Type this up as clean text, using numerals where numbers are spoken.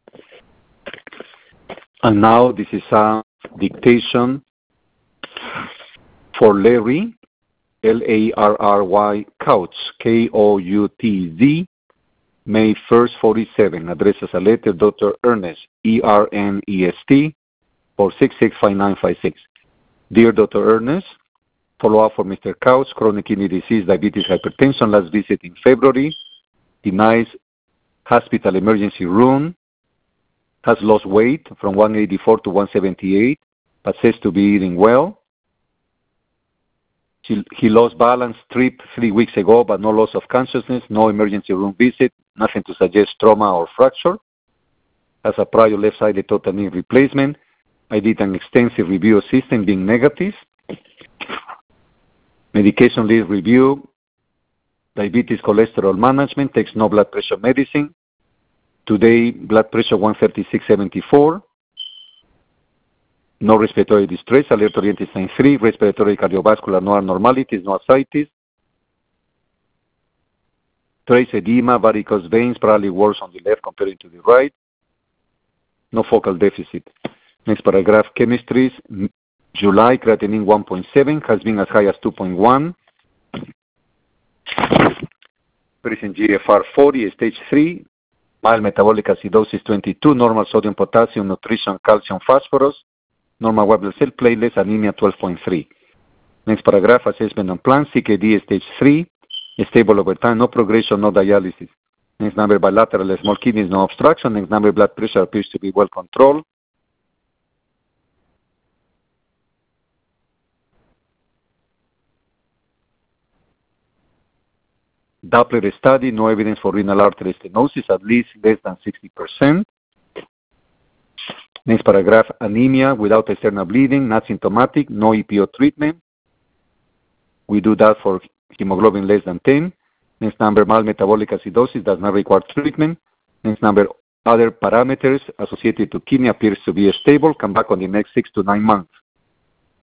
And now this is a dictation for Larry, Larry Coutts, Koutz, May 1st, 47. Addresses a letter, Dr. Ernest, Ernest, 4665956. Dear Dr. Ernest, follow-up for Mr. Coutts, chronic kidney disease, diabetes, hypertension, last visit in February, denies hospital emergency room, has lost weight from 184 to 178, but says to be eating well. He lost balance, tripped 3 weeks ago, but no loss of consciousness, no emergency room visit, nothing to suggest trauma or fracture. Has a prior left-sided total knee replacement. I did an extensive review of system being negative. Medication list review, diabetes, cholesterol management, takes no blood pressure medicine. Today, blood pressure 136/74. No respiratory distress, alert-oriented sign 3, respiratory cardiovascular, no abnormalities, no ascites. Trace edema, varicose veins, probably worse on the left compared to the right. No focal deficit. Next paragraph, chemistries. July, creatinine 1.7, has been as high as 2.1. Present GFR 40, stage 3. Mild metabolic acidosis 22, normal sodium, potassium, nutrition, calcium, phosphorus. Normal white blood cell platelets, anemia 12.3. Next paragraph, assessment and plan, CKD stage 3, stable over time, no progression, no dialysis. Next number, bilateral small kidneys, no obstruction. Next number, blood pressure appears to be well controlled. Doppler study, no evidence for renal artery stenosis, at least less than 60%. Next paragraph, anemia without external bleeding, not symptomatic, no EPO treatment. We do that for hemoglobin less than 10. Next number, mild metabolic acidosis, does not require treatment. Next number, other parameters associated to kidney appears to be stable, come back on the next 6 to 9 months.